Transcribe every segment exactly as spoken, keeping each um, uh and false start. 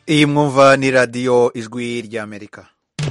Iyi mwumva ni radiyo ijwi ry'Amerika.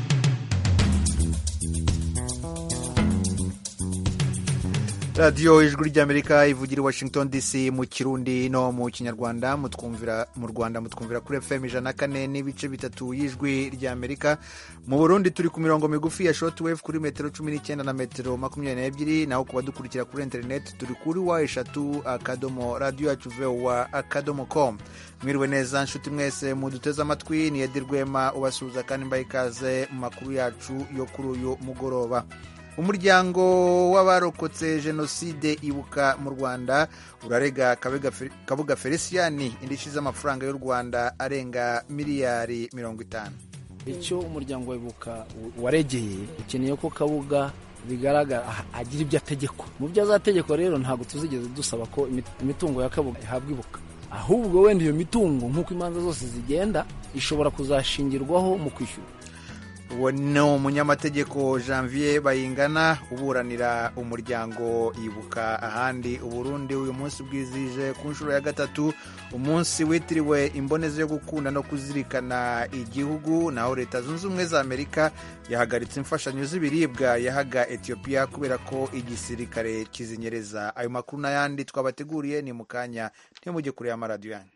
radiyo ijwi ry'Amerika ivugira i Washington D C mu Kirundi no mu Kinyarwanda. Mutwumvira mu Rwanda mutwumvira kuri F M ijana na kane n'ibice bitatu y'ijwi ry'Amerika. Mu Burundi turi ku mirongo migufi ya shortwave kuri metero cumi n'icyenda na metero makumyabiri n'ebyiri, naho kuba dukurikira kuri internet turi kuri wa eshatu akadomo radio yacu voa akadomo com. Mwiriwe neza nshuti mwese muduteze amatwi, ni Edi Rwema ubasuhuza kandi mbaye ikaze mu makuru yacu yo kuri uyu mugoroba. Umuryango w'abarokotse jenoside ibuka mu Rwanda urarega Kabuga Feliciani indishyi z'amafaranga y'u Rwanda arenga miliyari mirongo itanu. Icyo umuryango wibuka waregeye ukeneye ko Kabuga bigaragara agira ibyo ategeko. Mu byo azategeko rero ntabwo tuzigeze dusaba ko imitungo ya Kabuga ihabwa ibuka, ahubwo wenda iyo mitungo nk'uko imanza zose zigenda ishobora kuzashingirwaho mu kwishyura. Uwo ni umunyamategeko Janvier Bayingana uburanira umuryango ibuka ahandi Uburundi. Uyu munsi bwizije ku nshuro ya gatatu umunsi witiriwe imbonezi yo gukunda no kuzirikana igihugu, naho Leta Zunze Ubumwe za Amerika yahagaritse imfashanyo z'ibiribwa yahaga Ethiopia kubera ko igisirikare kizinyereza. Ayo makuru n'ayandi twabateguriye ni mu kanya, ntimujye kure y'amaradiyo yanyu.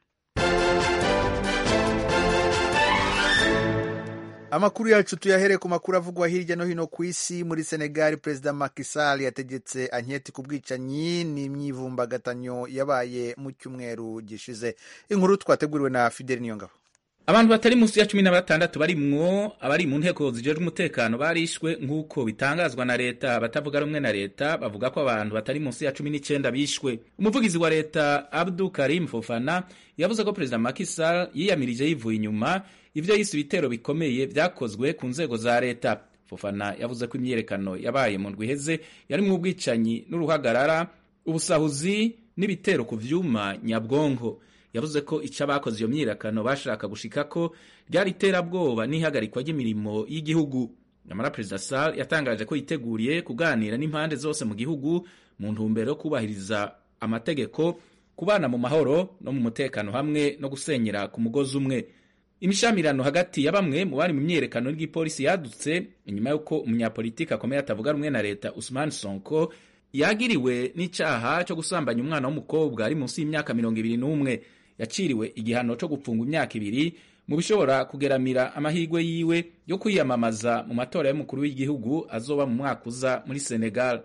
Amakuru yacu tuyahere ku makuru avugwa hirya no hino ku isi. Muri Senegal, Perezida Macky Sall yategetse anketi ku bwicanyi n'imyivumbagatanyo yabaye mu cyumweru gishize. Inkuru twateguriwe na Fidel Niyongabo. Abantu batari munsi ya cumi na batandatu barimwo abari mu nteko zijejwe umutekano barishwe nk'uko bitangazwa na leta. Batavuga rumwe na leta bavuga ko abantu batari munsi ya cumi n'icyenda bishwe. Umuvugizi wa leta Abdou Karim Fofana yavuze ko Perezida Macky Sall yiyamirije yivuye inyuma ivyo yise ibitero bikomeye vyakozwe ku nzego za leta. Fofana yavuze ko imyerekano yabaye mu ndwi iheze yarimwo ubwicanyi n'uruhagarara, ubusahuzi n'ibitero ku vyuma nyabwonko. Yavuze ko ica bakoze iyo myiyerekano bashaka gushika ko ryari iterabwoba n'ihagarikwa ry'imirimo y'igihugu. Nyamara Perezida Sall yatangaje ko yiteguriye kuganira n'impande zose mu gihugu mu ntumbero yo kubahiriza amategeko, kubana mu mahoro no mu mutekano hamwe no gusenyera ku mugozi umwe. Imishamirano hagati ya bamwe mu bari mu myerekano y'igipolisi yadutse inyuma yuko umunyapolitiki akomeye atavuga rumwe na leta Ousmane Sonko yagiriwe n'icaha cyo gusambanya umwana w'umukobwa ari munsi y'imyaka mirongo ibiri n'umwe. Yaciriwe igihano cyo gupfunga imyaka ibiri mu bishobora kugeramira amahirwe yiwe yo kwiyamamaza mu matora y'umukuru w'igihugu azoba mu mwaka uza muri Senegal.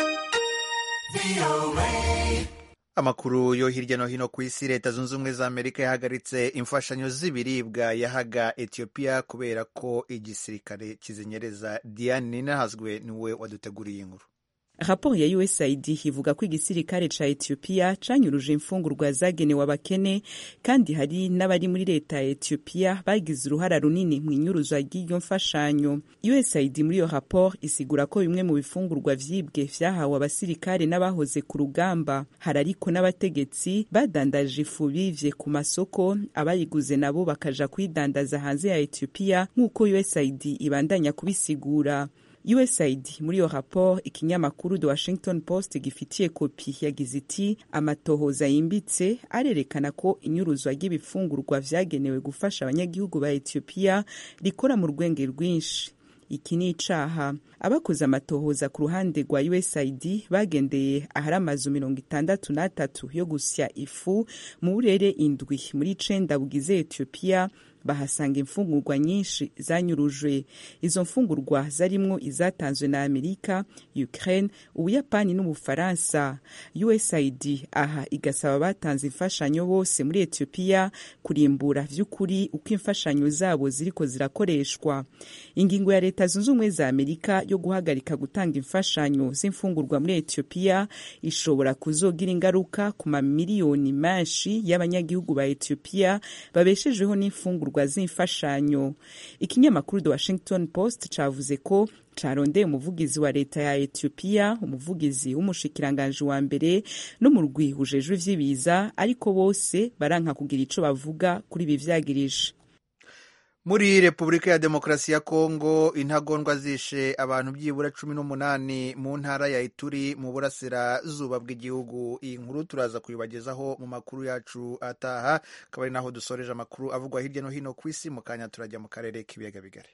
Amakuru yo hirya no hino ku isi. Leta Zunze Ubumwe za Amerika yahagaritse imfashanyo z'ibiribwa yahaga Ethiopia kubera ko igisirikare kizinyereza. Diane Ninahazwe niwe waduteguriye inkuru. Raporo ya U S A I D ivuga ko igisirikare ca Ethiopia canyuruje imfungurwa zagenewe abakene, kandi hari n'abari muri leta ya Ethiopia bagize uruhara runini mu inyuruzwa ry'iyo mfashanyo. U S A I D muri iyo raporo isigura ko bimwe mu bifungurwa vyibwe vyahawe abasirikare n'abahoze ku rugamba. Hari ariko n'abategetsi badandaje ifu bivye ku masoko, abayiguze nabo bakaja kwidandaza hanze ya Ethiopia nk'uko U S A I D ibandanya kubisigura. U S A I D muri iyo raporo, ikinyamakuru The Washington Post gifitiye kopi yagize iti amatohoza yimbitse arerekana ko inyuruzwa ry'ibifungurwa vyagenewe gufasha abanyagihugu ba Ethiopia rikora mu rwenge rwinshi. Iki ni icaha. Abakoze amatohoza ku ruhande rwa U S A I D bagendeye ahari amazu mirongo itandatu n'atatu yo gusya ifu mu burere indwi muri icenda bugize Ethiopia, bahasanga imfungurwa nyinshi zanyurujwe. Izo mfungurwa zarimwo izatanzwe na Amerika, Ukraine, Ubuyapani n'Ubufaransa. U S A I D aha igasaba batanze imfashanyo bose muri Ethiopia kurimbura vy'ukuri uko imfashanyo zabo ziriko zirakoreshwa. Ingingo ya Leta Zunze Ubumwe za Amerika yo guhagarika gutanga imfashanyo z'imfungurwa muri Ethiopia ishobora kuzogira ingaruka ku mamiliyoni menshi y'abanyagihugu ba Ethiopia babeshejweho n'imfungurwa z'imfashanyo. Ikinyamakuru The Washington Post cavuze ko carondeye umuvugizi wa leta ya Ethiopia, umuvugizi w'umushikiranganje wa mbere n'umurwi ujejwe ivy'ibiza, ariko bose baranka kugira ico bavuga kuri ibi vyagirije. Muri Repubulika ya Demokarasi ya Kongo intagondwa zishe abantu byibura cumi n'umunani mu ntara ya Ituri mu burasirazuba bw'igihugu. Iyi nkuru turaza kuyibagezaho mu makuru yacu ataha, akaba ari naho dusoreje amakuru avugwa hirya no hino ku isi. Mu kanya turajya mu karere k'ibiyaga bigari.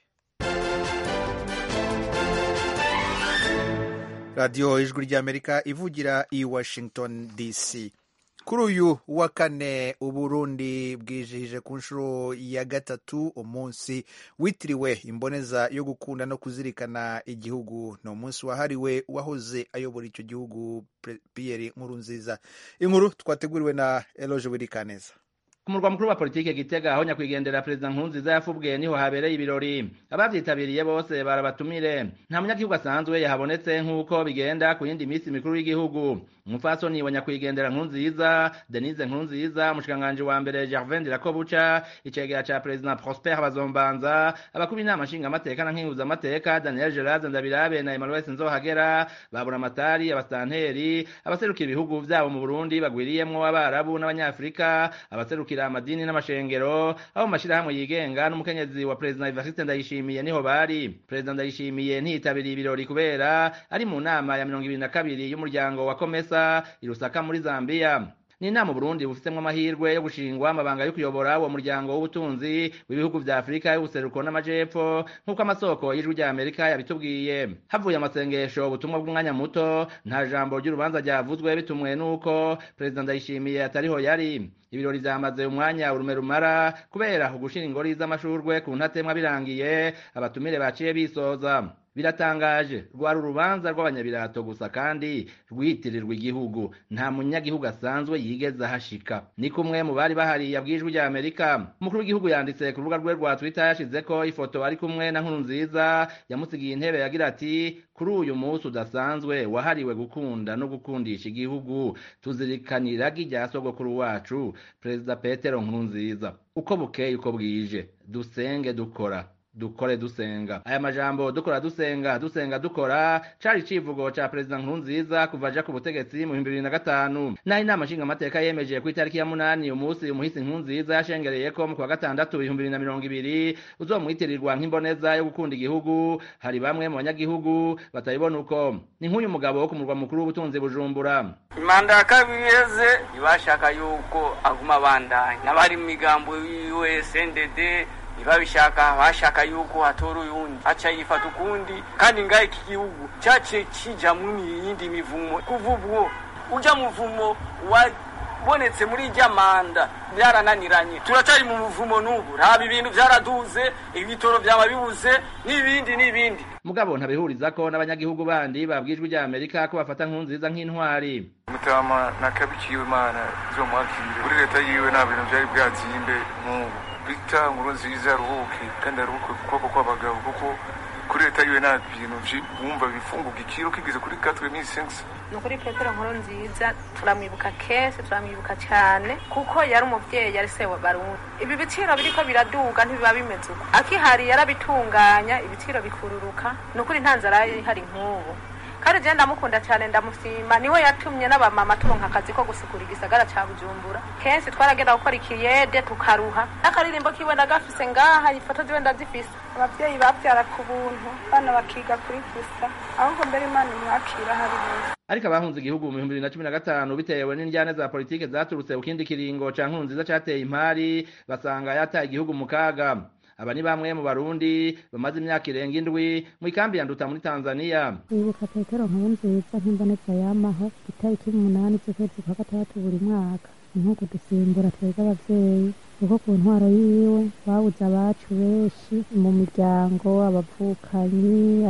Radio Ijwi ry'Amerika ivugira i Washington D C. Kuri uyu wa kane Uburundi bwijihije ku nshuro ya gatatu umunsi witiriwe imboneza yo gukunda no kuzirikana igihugu. Ni umunsi wahariwe wahoze ayobora icyo gihugu Pierre Nkurunziza. Inkuru twateguriwe na Eloge Wirikaneza. Ku murwa mukuru wa politike Gitega aho nyakwigendera Perezida Nkurunziza yafubwiye niho habereye ibirori. Abavyitabiriye bose barabatumire. Nta munyagihugu asanzwe yahabonetse nk'uko bigenda ku yindi misi mikuru y'igihugu. Umupfasoni wa nyakwigendera Nkurunziza, Denise Nkurunziza, umushikiranganji wa mbere Gervais Ndirakobuca, icegera ca Perezida Prosper Bazombanza, abakuru b'inama nshingamateka na nkenguzamateka Daniel Gerard Ndabirabe na Emmanuel Sinzohagera, babura amatari, abasanteri, abaserukira ibihugu vyabo mu Burundi bagwiriyemwo abarabu n'abanyafrika, abaserukira amadini n'amashengero, abo mashirahamwe yigenga n'umukenyezi wa Perezida Evariste Ndayishimiye niho bari. Perezida Ndayishimiye ntiyitabiriye ibirori kubera ari mu nama ya mirongo ibiri na kabiri y'umuryango wa Komesa i Lusaka muri Zambia. Ni inama Burundi bufisemwe amahirwe yo gushingwa amabanga yo kuyobora uwo muryango w'ubutunzi w'ibihugu vya Afrika y'ubuseruko n'amajepfo nk'uko amasoko y'Ijwi ry'Amerika yabitubwiye. Havuye amasengesho ubutumwa bw'umwanya muto, nta jambo ry'urubanza ryavuzwe bitumwe nuko Perezida Ndayishimiye atariho yari. Ibirori vyamaze umwanya urume rumara kubera ugushira ingori z'amashurwe ku ntatemwa birangiye, abatumire baciye bisoza. Biratangaje, rwari urubanza rw'abanyabirato gusa kandi rwitirirwa igihugu, nta munyagihugu asanzwe yigeze hashika. Ni kumwe mu bari bahari yabwijwe rya Amerika. Umukuru w'igihugu yanditse ku rubuga rwe rwa Twitter yashizeko ifoto ari kumwe na Nkurunziza, yamusigiye intebe yagira ati kuri uyu munsi udasanzwe wahariwe gukunda no gukundisha igihugu, tuzirikanira rya sogokuru wacu Perezida Petero Nkurunziza. Uko bukeye uko bwije, dusenge dukora dukore dusenga. Aya majambo dukora dusenga dusenga dukora cari civugo ca Perezida Nkurunziza kuva aja ku butegetsi mu bihumbi bibiri na gatanu. Naho inama nshingamateka yemeje ku itariki ya munani umunsi umuhisi Nkurunziza yashengereyeko mu kwa gatandatu ibihumbi bibiri na mirongo ibiri uzomwitirirwa nk'imboneza yo gukunda igihugu. Hari bamwe mu banyagihugu batayibona uko. Ni nk'uyu mugabo wo ku murwa mukuru w'ubutunzi Bujumbura. Imanda ya kabiri yeze ibashaka yuko aguma bandanya n'abari mu migambo yiwe S N D D ibabishaka bashaka yuko hatora uyundi aca yifata ukundi, kandi ngaye iki gihugu cyace kija mu yindi mivumo. Kuvubwo uja muvumo wabonetse muri jamanda byarananiranye, turatari mu muvumo n'ubu raba ibintu byaraduze, ibitoro byaba bibuze n'ibindi n'ibindi. Mugabo ntabihurizako n'abanyagihugu bandi babwijwe rya Amerika ko bafata Nkurunziza nk'intwari. Mutama nakabikiwe Imana zo mwakire kuri leta yiwe nta bintu byari bwazimbe nk'ubu. Victor Nkurunziza ruhuke kandi aruhuke kuko kw'abagabo, kuko kuri leta yiwe nta bintu wumva bifunguka ikiro kigeze kuri quatre mille cinq cents. Nukuri Petero Nkurunziza turamwibuka kenshi, turamwibuka cyane kuko yari umuvyeyi, yari se wa Barundi. Ibi bitiro biriko biraduga ntibiba bimeze uko. Akihari yarabitunganya ibitiro bikururuka. Nukuri ntanzara hari nk'ubu. Kandi je ndamukunda cyane, ndamufima, niwe yatumye n'abamama turonka akazi ko gusukura igisagara ca Bujumbura. Kenshi twaragenda gukora ikiyede tukaruha. Akaririmbo kiwe ndagafise ngaha, ifoto ziwe ndazifise. Abavyeyi bavyara ku buntu, bana bakiga kuri gusa, ahubwo mbere Imana imwakira hari bose. Ariko abahunze igihugu mu bihumbi bibiri na cumi na gatanu bitewe n'indyane za politike zaturutse ku kindi kiringo ca Nkurunziza cateye impari, basanga yataye igihugu mu kaga. Aba ni bamwe mu Barundi bamaze imyaka irenga indwi mu ikambi ya Nduta muri Tanzania. Ibuka Petero Nkurunziza nk'imboneza yamaho itariki umunani z'ukwezi kwa gatandatu buri mwaka, nk'uko dusimbura twebwe abavyeyi, kuko ku ntwaro yiwe babuze abacu benshi mu miryango, abavukanyi,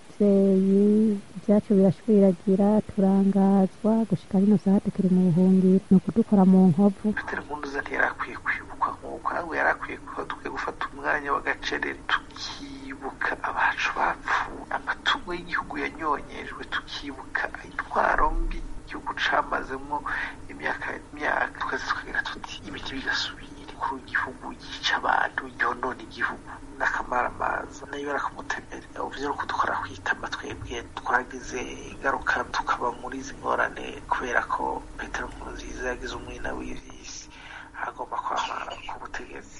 abavyeyi, ibyacu birashwiragira, turangazwa gushika rino saha tukiri mu buhungiro, ni ukudukora mu nkovu. Petero Nkurunziza ntiyarakwiye kwibukwa nk'uko, ahubwo yarakwiye ko dukwiye gufata umwanya w'agacerere tukibuka abacu bapfuye, amatungo y'igihugu yanyonyejwe, tukibuka intwaro mbi igihugu camazemo imyaka imyaka, tukaza tukagira tuti ibiti bigasubira kuri igihugu yica abantu, yonona igihugu n'akamaramaza, nayo yarakamutembera. Uvyo ko dukora kwitama twebwe twagize ingaruka tukaba muri izi ngorane kubera ko Petero Nkurunziza yagize umwina w'ivisi, agomba kwamara ku butegetsi.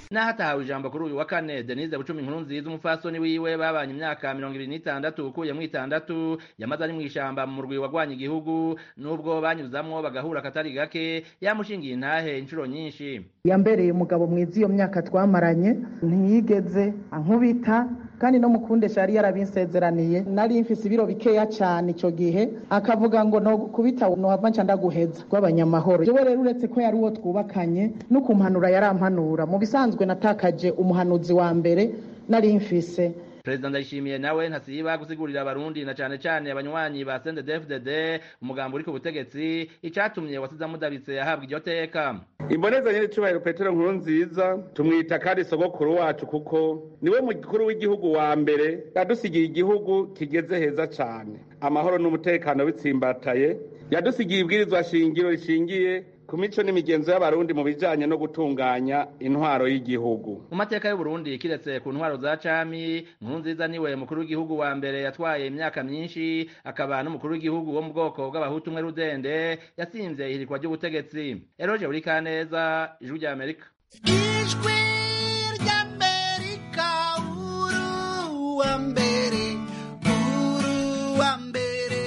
naho atahawe ijambo kuri uyu wa kane Denise Bucumi Nkurunziza umufasoni wiwe babanye imyaka mirongo ibiri n'itandatu ukuye mu itandatu yamaze ari mu ishamba mu murwi wagwanya igihugu nubwo banyuzamwo bagahura katari gake yamushingiye intahe inshuro nyinshi. Yambereye umugabo mwiza iyo myaka twamaranye ntiyigeze ankubita kandi no mukundesha yari yarabinsezeraniye nari mfise ibiro bikeya cyane ico gihe akavuga ngo no kubita no hava nca ndaguheza kw'abanyamahoro. Jewe rero uretse ko yari uwo twubakanye no kumpanura yarampanura mu bisanzwe natakaje umuhanuzi wa mbere nari mfise. President Ndayishimiye nawe ntasiba gusigurira abarundi na cane cane abanywanyi ba C N D D F D D umugambo uri ku butegetsi icatumye wasiza mudabitse yahabwa iryo teka. Imboneza nyene cyubahiro Petero Nkurunziza tumwita kandi sogokuru wacu kuko niwe mukuru w'igihugu wa mbere yadusigiye igihugu kigeze heza cane amahoro n'umutekano bitsimbataye yadusigiye ibwirizwa shingiro rishingiye ku mico n'imigenzo y'abarundi mu bijanye no gutunganya intwaro y'igihugu. Mu mateka y'u Burundi kiretse ku ntwaro za cami Nkurunziza niwe mukuru w'igihugu wa mbere yatwaye imyaka myinshi akaba n'umukuru w'igihugu wo mu bwoko bw'abahutu mwe rudende yasinze ihirikwa ry'ubutegetsi. Eroje uri kaneza ijwi rya Amerika. Ijwi rya Amerika uru wa mbere uru wa mbere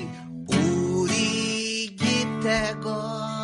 uri gitego.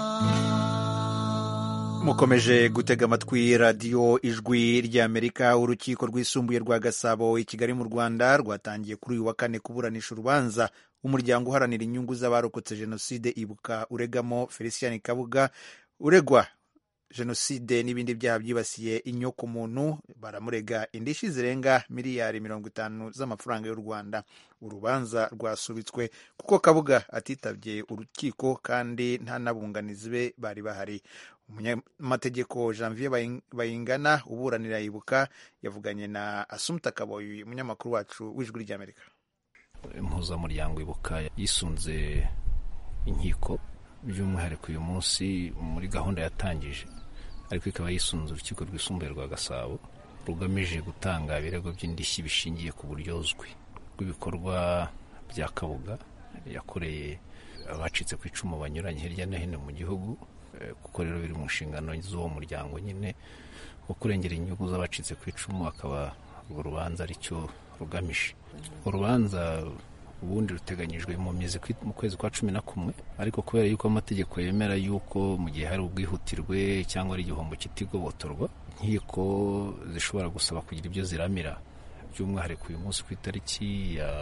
Mukomeje gutega amatwi radiyo ijwi ry'Amerika. Urukiko rwisumbuye rwa Gasabo i Kigali mu Rwanda rwatangiye kuri uyu wa kane kuburanisha urubanza umuryango uharanira inyungu z'abarokotse jenoside ibuka uregamo Felicien Kabuga uregwa jenoside n'ibindi byaha byibasiye inyoko muntu. Baramurega indishyi zirenga miliyari mirongo itanu z'amafaranga y'u Rwanda. Urubanza rwasubitswe kuko Kabuga atitabye urukiko kandi nta nabunganizi be bari bahari. Umunyamategeko Janvier Bayingana uburanira ibuka yavuganye na Assumpta Kaboyi umunyamakuru wacu w'ijwi ry'Amerika. Impuzamuryango ibuka yisunze inkiko by'umwihariko uyu munsi muri gahunda yatangije ariko ikaba yisunze urukiko rwisumbuye rwa Gasabo rugamije gutanga ibirego by'indishyi bishingiye ku buryozwi bw'ibikorwa bya Kabuga yakoreye abacitse ku icumu banyuranye hirya no hino mu gihugu kuko rero biri mu nshingano z'uwo muryango nyine wo kurengera inyungu z'abacitse ku icumu akaba urwo rubanza aricyo rugamije. Urubanza ubundi ruteganyijwe mu mizi mu kwezi kwa cumi na kumwe ariko kubera yuko amategeko yemera yuko mu gihe hari ubwihutirwe cyangwa ari igihombo kitigobotorwa nkiko zishobora gusaba kugira ibyo ziramira by'umwihariko uyu munsi ku itariki ya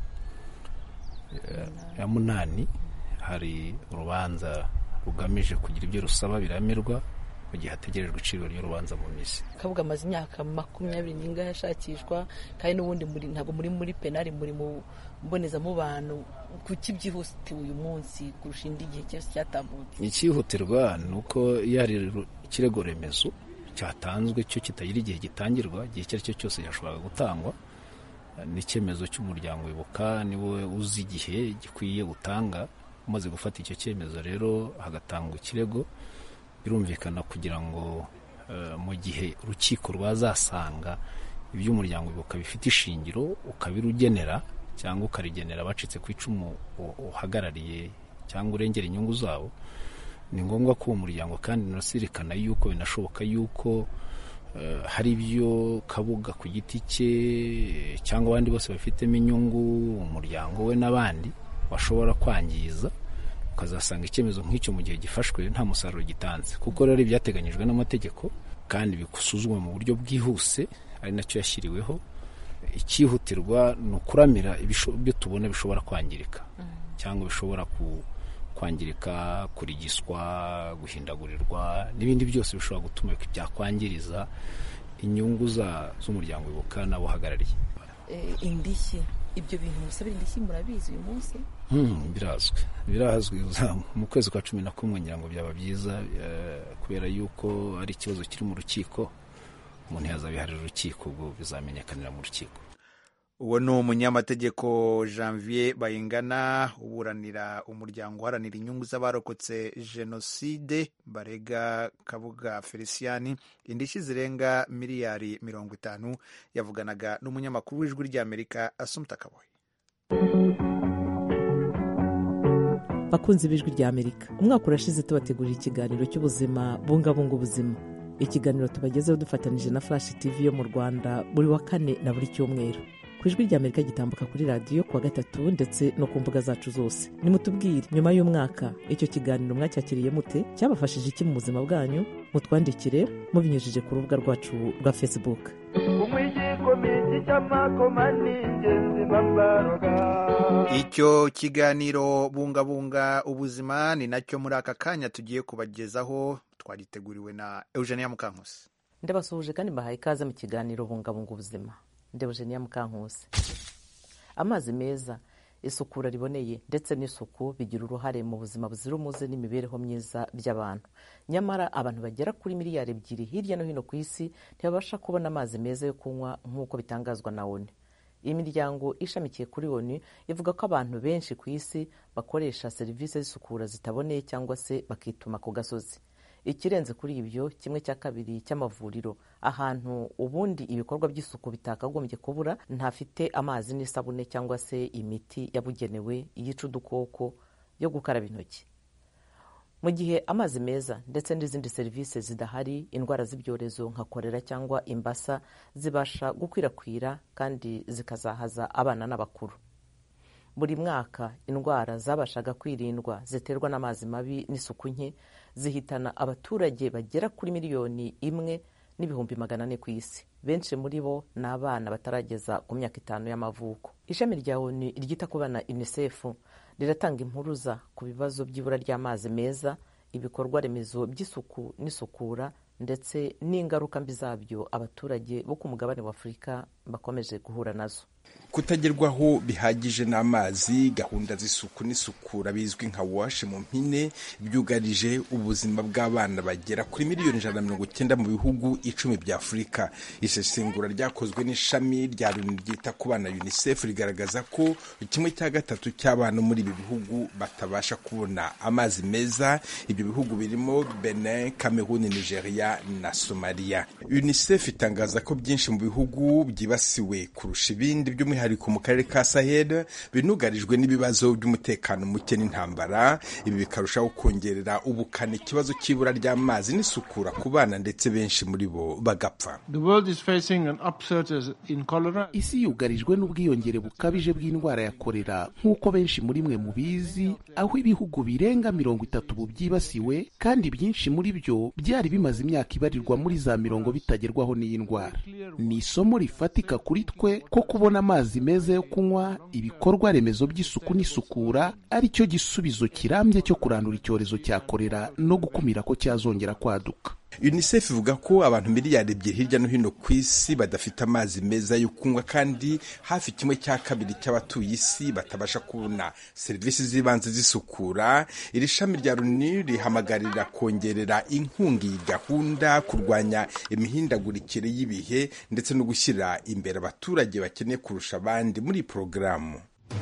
ya, ya munani hari urubanza rugamije kugira ibyo rusaba biramirwa mu gihe hategerejwe iciro ry'urubanza mu misi. Kabuga amaze imyaka makumyabiri n'ingahe yashakishwa kandi n'ubundi muri ntabwo muri muri penali muri mu mboneza mu bantu kuki byihutiwe uyu munsi kurusha indi gihe cyose cyatambutse. Ikihutirwa nuko yari ikirego remezo cyatanzwe cyo kitagira igihe gitangirwa igihe cyari cyo cyose yashobora gutangwa n'icyemezo cy'umuryango wibuka niwe uzi igihe gikwiye gutanga umaze gufata icyo cyemezo rero hagatangwa ikirego birumvikana kugira ngo uh, mu gihe urukiko rwazasanga iby'umuryango wibuka bifite ishingiro ukabirugenera cyangwa ukarigenera abacitse ku icumu uhagarariye cyangwa urengera inyungu zabo ni ngombwa ko uwo muryango kandi nasirikana yuko binashoboka yuko uh, hari ibyo Kabuga ku giti cye cyangwa abandi bose bafitemo inyungu umuryango we n'abandi bashobora kwangiza ukazasanga icyemezo nk'icyo mu gihe gifashwe nta musaruro gitanze kuko rero ibyateganyijwe n'amategeko kandi bikusuzumwa mu buryo bwihuse ari nacyo yashyiriweho. Ikihutirwa ni ukuramira ibyo tubona bishobora kwangirika cyangwa bishobora kwangirika kurigiswa guhindagurirwa n'ibindi byose bishobora gutuma byakwangiriza inyungu z'umuryango wibuka n'abo uhagarariye. Indishyi ibyo bintu musabira indishyi murabizi uyu munsi? Hmm, birazwi birazwi mu kwezi kwa cumi na kumwe ngira ngo byaba byiza kubera yuko ari ikibazo kiri mu rukiko umuntu yazabiharira urukiko ubwo bizamenyekanira mu rukiko. Uwo ni umunyamategeko Janvier Bayingana uburanira umuryango uharanira inyungu z'abarokotse jenoside barega Kabuga Felicien indishyi zirenga miliyari mirongo itanu. Yavuganaga n'umunyamakuru w'ijwi ry'Amerika Assumpta Kaboyi. Bakunzi b'ijwi ry'Amerika, umwaka urashize tubategurira ikiganiro cy'ubuzima bungabunga ubuzima. ikiganiro tubagezeho dufatanije na Flash T V yo mu Rwanda buri wa kane na buri cyumweru. Ku ijwi rya Amerika gitambuka kuri radiyo kuwa gatatu ndetse no ku mbuga zacu zose. Nimutubwire nyuma y'umwaka icyo kiganiro mwacyakiriye mute, cyabafashije iki mu buzima bwanyu? Mutwandikire mubinyujije ku rubuga rwacu rwa Facebook. Icyo kiganiro bungabunga ubuzima ni nacyo muri aka kanya tugiye kubagezaho, twariteguriwe na Eugenia Mukankusi. Ndabasuhuje kandi mbahaye ikaze mu kiganiro bungabunga ubuzima. Ndi Eugenia Mukankusi. Amazi meza, isukura riboneye ndetse n'isuku bigira uruhare mu buzima buzira umuze n'imibereho myiza by'abantu. Nyamara abantu bagera kuri miliyari ebyiri hirya no hino ku isi ntibabasha kubona amazi meza yo kunywa nk'uko bitangazwa na O N U. Iyi miryango ishamikiye kuri O N U ivuga ko abantu benshi ku isi bakoresha serivisi z'isukura zitaboneye cyangwa se bakituma ku gasozi. Ikirenze kuri ibyo, kimwe cya kabiri cy'amavuriro ahantu ubundi ibikorwa by'isuku bitakagombye kubura ntafite amazi n'isabune cyangwa se imiti yabugenewe yica udukoko yo gukaraba intoki. Mu gihe amazi meza ndetse n'izindi serivisi zidahari, indwara z'ibyorezo nka kolera cyangwa imbasa zibasha gukwirakwira kandi zikazahaza abana n'abakuru. Buri mwaka indwara zabashaga kwirindwa ziterwa n'amazi mabi n'isuku nke zihitana abaturage bagera kuri miliyoni imwe n'ibihumbi magana ane ku isi. Benshi muri bo ni abana batarageza ku myaka itanu y'amavuko. Ishami rya O N U ryita ku bana UNICEF riratanga impuruza ku bibazo by'ibura ry'amazi meza, ibikorwa remezo by'isuku n'isukura ndetse n'ingaruka mbi zabyo abaturage bo ku mugabane wa Afurika bakomeje guhura nazo. Kutagerwaho bihagije n'amazi, gahunda z'isuku n'isukura bizwi nka wash mu mpine byugarije ubuzima bw'abana bagera kuri miliyoni ijana na mirongo icyenda mu bihugu icumi bya Afurika. Isesengura ryakozwe n'ishami rya Loni ryita ku bana UNICEF rigaragaza ko kimwe cya gatatu cy'abana muri ibi bihugu batabasha kubona amazi meza. Ibyo bihugu birimo Benin, Cameroon, Nigeria na Somalia. UNICEF itangaza ko byinshi mu bihugu byibasiwe kurusha ibindi by'umwihariko mu karere ka Sahel binugarijwe n'ibibazo by'umutekano muke n'intambara. Ibi bikarushaho kongerera ubukana ikibazo cy'ibura ry'amazi n'isukura ku bana ndetse benshi muri bo bagapfa. Isi yugarijwe n'ubwiyongere bukabije bw'indwara ya kolera nk'uko benshi muri mwe mubizi, aho ibihugu birenga mirongo itatu byibasiwe kandi byinshi muri byo byari bimaze imyaka ibarirwa muri za mirongo bitagerwaho n'iyi ndwara. Ni isomo rifatika kuri twe ko kubona amazi meza yo kunywa, ibikorwa remezo by'isuku n'isukura ari cyo gisubizo kirambye cyo kurandura icyorezo cya kolera no gukumira ko cyazongera kwaduka. UNICEF ivuga ko abantu miliyari ebyiri hirya no hino ku isi badafite amazi meza yo kunywa kandi hafi kimwe cya kabiri cy'abatuye isi batabasha kubona serivisi z'ibanze z'isukura. Iri shami rya Loni rihamagarira kongerera inkunga iyi gahunda, kurwanya imihindagurikire y'ibihe ndetse no gushyira imbere abaturage bakeneye kurusha abandi muri porogaramu.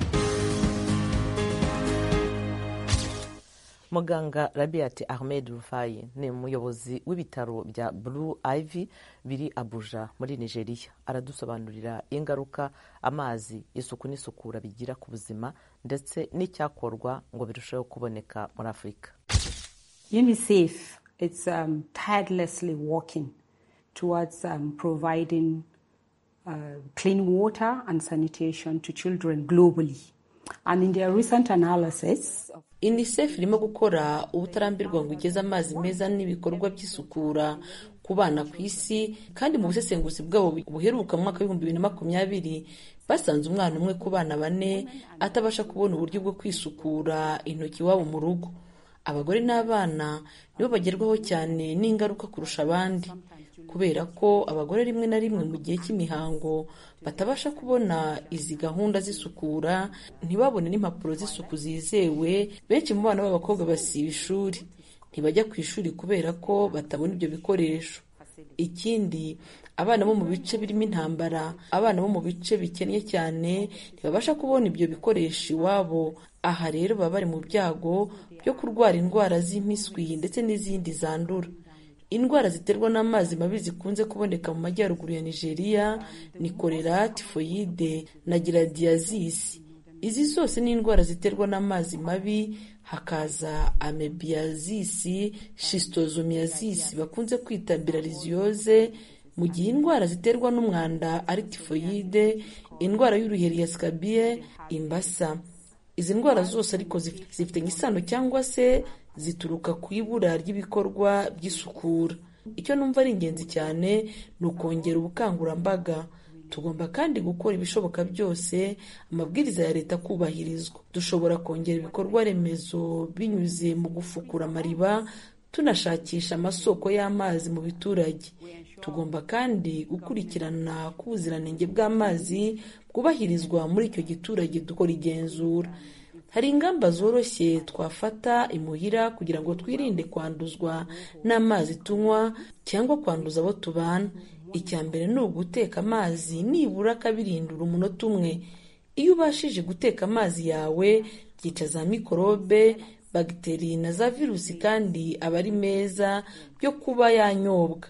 Muganga Rabiat Ahmed Rufai ni umuyobozi w'ibitaro bya Blue Ivy biri Abuja muri Nigeria. Aradusobanurira ingaruka amazi, isuku n'isukura bigira ku buzima ndetse n'icyakorwa ngo birusheho kuboneka muri Afurika. UNICEF is um, tirelessly working towards um, providing uh, clean water and sanitation to children globally. And in their recent analysis of UNICEF irimo gukora ubutarambirwa ngo igeze amazi meza n'ibikorwa by'isukura ku bana ku isi, kandi mu busesenguzi bwabo buheruka mu mwaka w'ibihumbi bibiri na makumyabiri basanze umwana umwe ku bana bane atabasha kubona uburyo bwo kwisukura intoki iwabo mu rugo. Abagore n'abana nibo bagerwaho cyane n'ingaruka kurusha abandi, kubera ko abagore rimwe na rimwe mu gihe cy'imihango batabasha kubona izi gahunda z'isukura, ntibabone n'impapuro z'isuku zizewe. Benshi mu bana b'abakobwa basiba ishuri, ntibajya ku ishuri kubera ko batabona ibyo bikoresho. Ikindi, abana bo mu bice birimo intambara, abana bo mu bice bikennye cyane ntibabasha kubona ibyo bikoresho iwabo. Aha rero baba bari mu byago byo kurwara indwara z'impiswi ndetse n'izindi zandura. Indwara ziterwa n'amazi mabi zikunze kuboneka mu majyaruguru ya Nigeria ni kolera, tifoyide na giradiyazisi. izi zose ni indwara ziterwa n'amazi mabi, hakaza amebiasis, schistosomiasis bakunze kwita bilharziose, mu gihe indwara ziterwa n'umwanda ari tifoyide, indwara y'uruheri ya scabies, imbasa. Izi ndwara zose ariko zifite isano cyangwa se zituruka ku ibura ry'ibikorwa by'isukura. Icyo numva ari ingenzi cyane ni ukongera ubukangurambaga. Tugomba kandi gukora ibishoboka byose amabwiriza ya leta kubahirizwa. Dushobora kongera ibikorwa remezo binyuze mu gufukura amariba, tunashakisha amasoko y'amazi mu biturage. Tugomba kandi gukurikirana ko ubuziranenge bw'amazi bwubahirizwa muri icyo giturage, dukora igenzura. Hari ingamba zoroshye twafata imuhira kugira ngo twirinde kwanduzwa n'amazi tunywa cyangwa kwanduza abo tubana. Icya mbere ni uguteka amazi nibura kabirindura umunota umwe. Iyo ubashije guteka amazi yawe byica za mikorobe, bagiteri na za virusi, kandi aba ari meza byo kuba yanyobwa.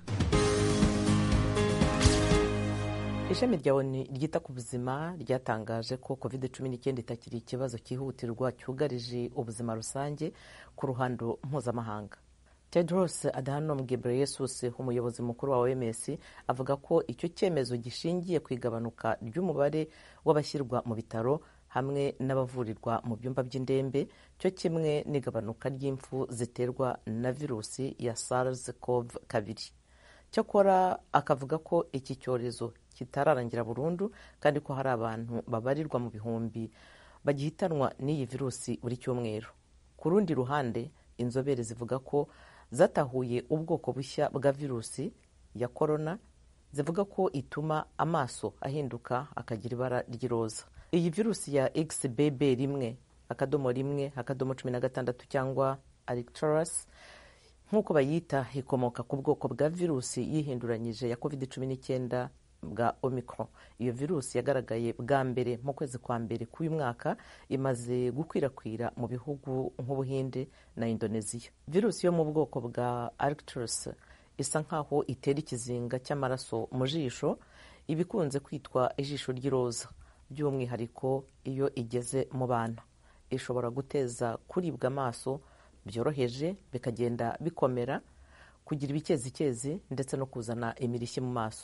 Ishami rya ONU ryita ku buzima ryatangaje ko covid cumi n'icyenda itakiri ikibazo cyihutirwa cyugarije ubuzima rusange ku ruhando mpuzamahanga. Tedros Adhanom Ghebreyesus, umuyobozi mukuru wa O M S, avuga ko icyo cyemezo gishingiye ku igabanuka ry'umubare w'abashyirwa mu bitaro hamwe n'abavurirwa mu byumba by'indembe, cyo kimwe n'igabanuka ry'impfu ziterwa na virusi ya SARS CoV two. Cyakora akavuga ko iki cyorezo kitararangira burundu kandi ko hari abantu babarirwa mu bihumbi bagihitanwa n'iyi virusi buri cyumweru. Ku rundi ruhande, inzobere zivuga ko zatahuye ubwoko bushya bwa virusi ya korona, zivuga ko ituma amaso ahinduka akagira ibara ry'iroza. Iyi virusi ya X B B rimwe akadomo rimwe akadomo cumi na gatandatu cyangwa Arcturus nk'uko bayita, ikomoka ku bwoko bwa virusi yihinduranyije ya covid cumi n'icyenda bwa Omicron. Iyo virusi yagaragaye bwa mbere mu kwezi kwa mbere k'uyu mwaka, imaze gukwirakwira mu bihugu nk'Ubuhinde na Indonesia. Virusi yo mu bwoko bwa Arcturus isa nkaho itera ikizinga cy'amaraso mu jisho, ibikunze kwitwa ijisho ry'iroza, by'umwihariko iyo igeze mu bana. Ishobora guteza kuribwa amaso byoroheje, bikagenda bikomera, kugira ibikezikezi ndetse no kuzana imirishyi mu maso.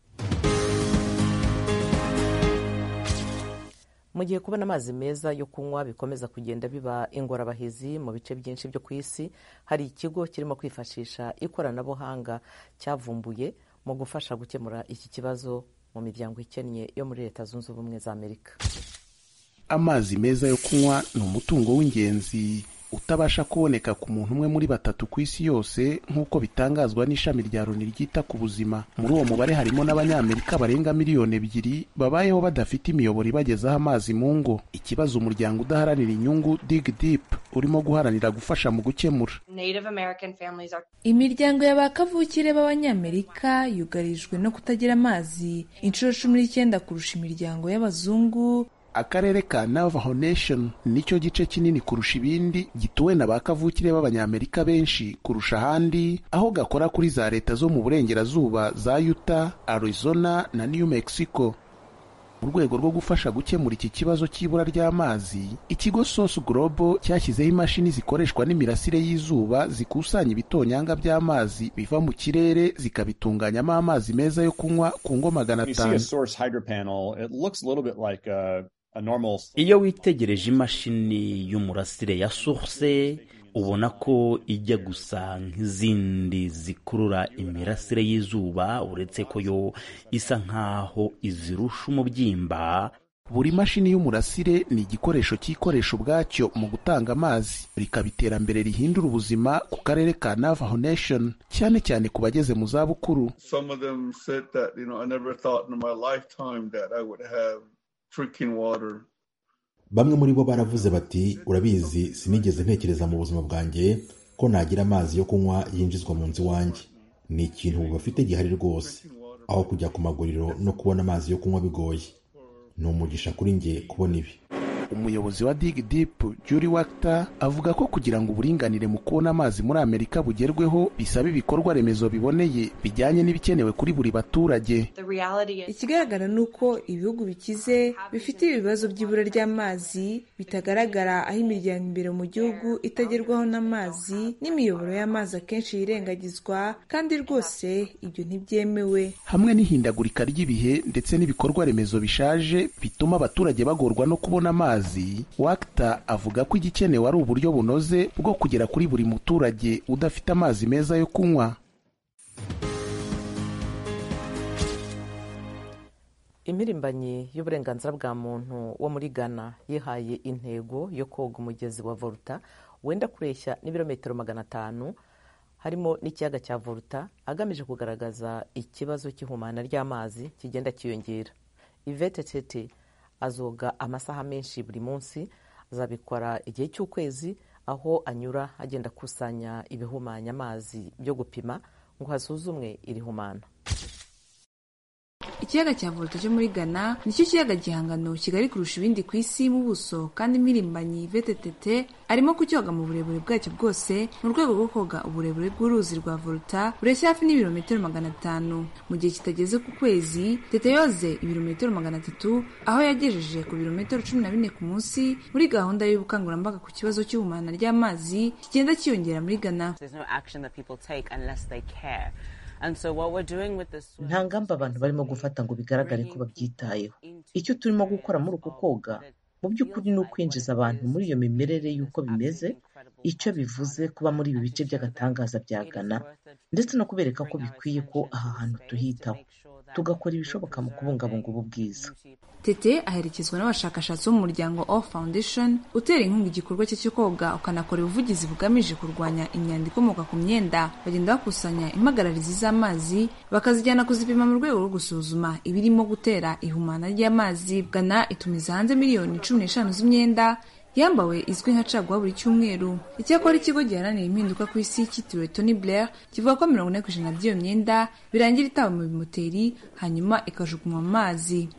Mu gihe kubona amazi meza yo kunywa bikomeza kugenda biba ingorabahizi mu bice byinshi byo ku isi, hari ikigo kirimo kwifashisha ikoranabuhanga cyavumbuye mu gufasha gukemura iki kibazo mu miryango ikennye yo muri Leta Zunze Ubumwe za Amerika. Amazi meza yo kunywa ni umutungo w'ingenzi utabasha kuboneka ku muntu umwe muri batatu ku isi yose nk'uko bitangazwa n'ishami rya Loni ryita ku buzima. Muri uwo mubare harimo n'Abanyamerika barenga miliyoni ebyiri babayeho badafite imiyoboro ibagezaho amazi mu ngo, ikibazo umuryango udaharanira inyungu Dig Deep urimo guharanira gufasha mu gukemura. Imiryango y'abakavukire b'Abanyamerika yugarijwe no kutagira amazi inshuro cumi n'icyenda kurusha imiryango y'abazungu. Akarere ka Navajo Nation nicyo gice kinini kurusha ibindi gituwe na bakavukire b'Abanyamerika benshi kurusha ahandi, aho gakora kuri za leta zo mu burengerazuba za Utah, Arizona na New Mexico. Mu rwego rwo gufasha gukemura iki kibazo cy'ibura ry'amazi, ikigo Source Global cyashyizeho imashini zikoreshwa n'imirasire y'izuba zikusanya ibitonyanga by'amazi biva mu kirere zikabitunganyamo amazi meza yo kunywa ku ngo magana atanu. Iyo witegereje imashini y'umurasire ya source, ubona ko ijya gusa nk'izindi zikurura imirasire y'izuba, uretse ko yo isa nkaho izirusha umubyimba. Buri mashini y'umurasire ni igikoresho cy'ikoresha ubwacyo mu gutanga amazi, rikaba iterambere rihindura ubuzima ku karere ka Navajo Nation, cyane cyane ku bageze mu za bukuru. Some of them said that, you know, I never thought in my lifetime that I would have drinking water. Bamwe muri bo baravuze bati, urabizi sinigeze ntekereza mu buzima bwanjye ko nagira amazi yo kunywa yinjizwa mu nzu wanjye. Ni ikintu bafite gihari rwose, aho kujya ku maguriro no kubona amazi yo kunywa bigoye. Ni umugisha kuri nge kubona ibi. umuyobozi wa dig deep Julie Wachter avuga ko kugira ngo uburinganire mu kubona amazi muri Amerika bugerweho bisaba ibikorwa remezo biboneye bijyanye n'ibikenewe kuri buri baturage. Ikigaragara ni uko ibihugu bikize bifite ibibazo by'ibura ry'amazi bitagaragara, aho imiryango imbere mu gihugu itagerwaho n'amazi n'imiyoboro y'amazi akenshi yirengagizwa, kandi rwose ibyo ntibyemewe. Hamwe n'ihindagurika ry'ibihe ndetse n'ibikorwa remezo bishaje bituma abaturage bagorwa no kubona amazi, Wachter avuga ko igikenewe ari uburyo bunoze bwo kugera kuri buri muturage udafite amazi meza yo kunywa. Imirimbanyi y'uburenganzira bwa muntu wo muri Ghana yihaye intego yo koga umugezi wa Volta wenda kureshya n'ibirometero magana atanu harimo n'ikiyaga cya Volta, agamije kugaragaza ikibazo cy'ihumana ry'amazi kigenda cyiyongera. Yvette Tete azoga amasaha menshi buri munsi, azabikora igihe cy'ukwezi, aho anyura agenda akusanya ibihumanya amazi byo gupima ngo hasuzumwe irihumana. Ikiyaga cya Volta cyo muri Ghana nicyo kiyaga gihangano kigari kurusha ibindi ku isi mu buso, kandi impirimbanyi Yvette Tete arimo kucyoga mu burebure bwacyo bwose mu rwego rwo koga uburebure bw'uruzi rwa Volta bureshya hafi n'ibirometero magana atanu. Mu gihe kitageze ku kwezi, Tete yoze ibirometero magana atatu, aho yagejeje ku birometero cumi na bine ku munsi muri gahunda y'ubukangurambaga ku kibazo cy'ihumana ry'amazi kigenda cyiyongera muri Ghana. Nta ngamba abantu barimo gufata ngo bigaragare ko babyitayeho. Icyo turimo gukora muri uku koga mu by'ukuri ni ukwinjiza abantu muri iyo mimerere y'uko bimeze, icyo bivuze kuba muri ibi bice by'agatangaza bya Ghana, ndetse no kubereka ko bikwiye ko aha hantu tuhitaho, tugakora ibishoboka mu kubungabunga ubu bwiza. Tete aherekezwa n'abashakashatsi bo mu muryango All Foundation utera inkunga igikorwa cye cyo koga ukanakora ubuvugizi bugamije kurwanya imyanda ikomoka ku myenda. Bagenda bakusanya impagararizi z'amazi bakazijyana kuzipima mu rwego rwo gusuzuma ibirimo gutera ihumana ry'amazi. Ghana itumiza hanze miliyoni cumi n'eshanu z'imyenda yambawe izwi nka caguwa buri cyumweru. Icyakora ikigo giharanira impinduka ku isi cyitiriwe Tony Blair kivuga ko mirongo ine ku ijana by'iyo myenda birangira itawe mu bimoteri hanyuma ikajugunywa mu mazi.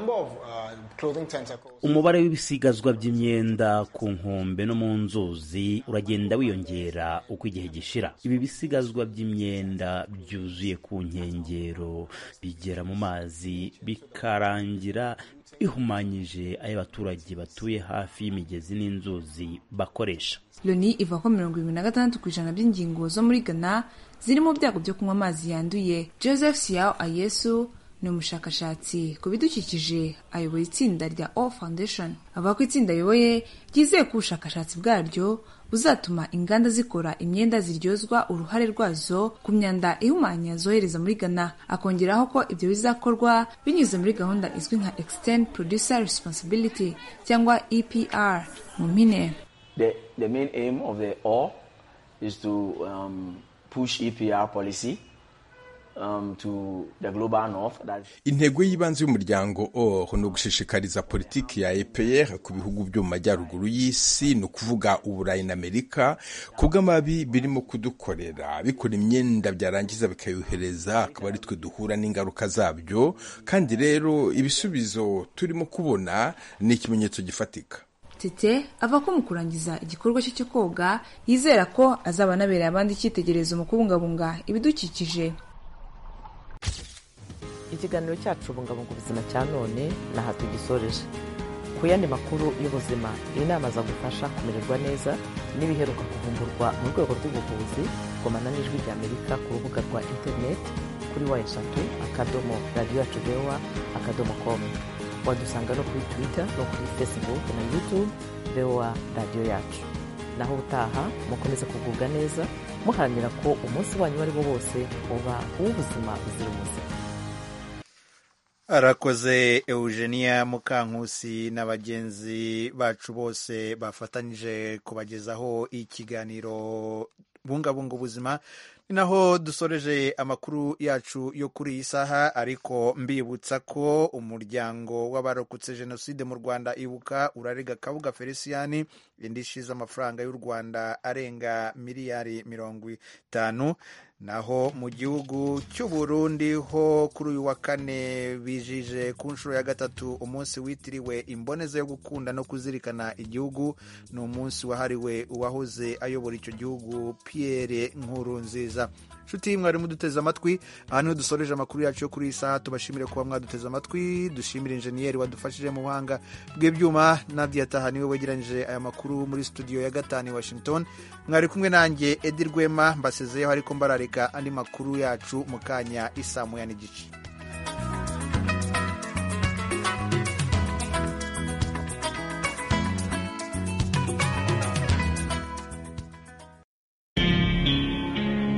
Umubare w'ibisigazwa by'imyenda ku nkombe no mu nzuzi uragenda wiyongera uko igihe gishira. Ibi bisigazwa by'imyenda byuzuye ku nkengero bigera mu mazi bikarangira bihumanyije ayo abaturage batuye hafi y'imigezi n'inzuzi bakoresha. Loni ivuga ko mirongo irindwi na gatandatu ku ijana by'ingingo zo muri Ghana ziri mu byago byo kunywa amazi yanduye. Joseph Siao Ayesu ni umushakashatsi ku bidukikije, ayoboye itsinda rya All Foundation. Avuga ko itsinda ayoboye ryizeye ko ubushakashatsi bwaryo buzatuma inganda zikora imyenda ziryozwa uruhare rwazo ku myanda ihumanya zohereza muri Ghana. Akongeraho ko ibyo bizakorwa binyuze muri gahunda izwi nka Extend Producer Responsibility cyangwa E P R mu mpine. The, the main aim of the All is to um, push E P R policy Um, to the global north. Intego y'ibanze y'umuryango O ni ugushishikariza politiki ya E P R ku bihugu byo mu majyaruguru y'isi, ni ukuvuga Uburayi na Amerika, kubw'amabi birimo kudukorera bikora imyenda byarangiza bikayohereza, akaba ari twe duhura n'ingaruka zabyo. Kandi rero ibisubizo turimo kubona ni ikimenyetso gifatika. Tete ava ko mu kurangiza igikorwa cye cyo koga yizera ko azaba anabereye abandi icyitegererezo mu kubungabunga ibidukikije. Ikiganiro cyacu bungabunga ubuzima cya none naha tugisoreje. Ku yandi makuru y'ubuzima, inama zagufasha kumererwa neza n'ibiheruka kuvumburwa mu rwego rw'ubuvuzi, komana n'ijwi rya Amerika ku rubuga rwa interineti kuri wa eshatu akadomo radiyo yacu vewa akadomo komu. Wadusanga no kuri Twitter no kuri Facebook na YouTube vewa radiyo yacu. Naho utaha mukomeze kugubwa neza muharanira ko umunsi wanyu wari wo bose uba uw'ubuzima buzira umuze. Arakoze Eugenia Mukankusi n'abagenzi bacu bose bafatanyije kubagezaho ikiganiro bungabunga ubuzima. Ni naho dusoreje amakuru yacu yo kuri iyi saha, ariko mbibutsa ko umuryango w'abarokotse jenoside mu Rwanda Ibuka urarega Kabuga Felicien indishyi z'amafaranga y'u Rwanda arenga miliyari mirongo itanu naho mu gihugu cy'u Burundi ho kuri uyu wa kane bijije ku nshuro ya gatatu umunsi witiriwe imboneza yo gukunda no kuzirikana igihugu. ni umunsi wahariwe uwahoze ayobora icyo gihugu Pierre Nkurunziza. nshuti mwari muduteze amatwi, aha niho dusoreje amakuru yacu yo kuri iyi saha. tubashimire kuba mwaduteze amatwi, dushimire injeniyeri wadufashije mu buhanga bw'ibyuma. Nadia Taha niwe wegeranyije aya makuru muri studio ya gatanu i Washington. mwari kumwe nanjye Edi Rwema, mbasezeyeho ariko mbararika andi makuru yacu mu kanya isa moya n'igice.